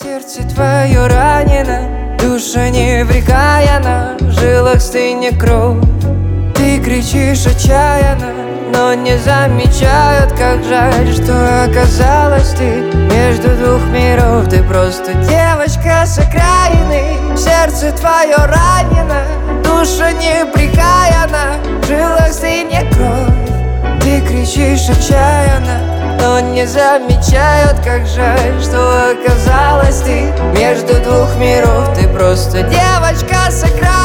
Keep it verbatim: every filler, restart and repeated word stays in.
Сердце твое ранено, душа неврекаяна, в жилах стынет кровь. Ты кричишь отчаянно, но не замечают, как жаль, что оказалась ты между двух миров. Ты просто девочка с окраины, сердце твое ранено, душа неприкаяна, в жилах стынет кровь. Ты кричишь отчаянно, но не замечают, как жаль, что оказалась ты между двух миров. Ты просто девочка с окраины.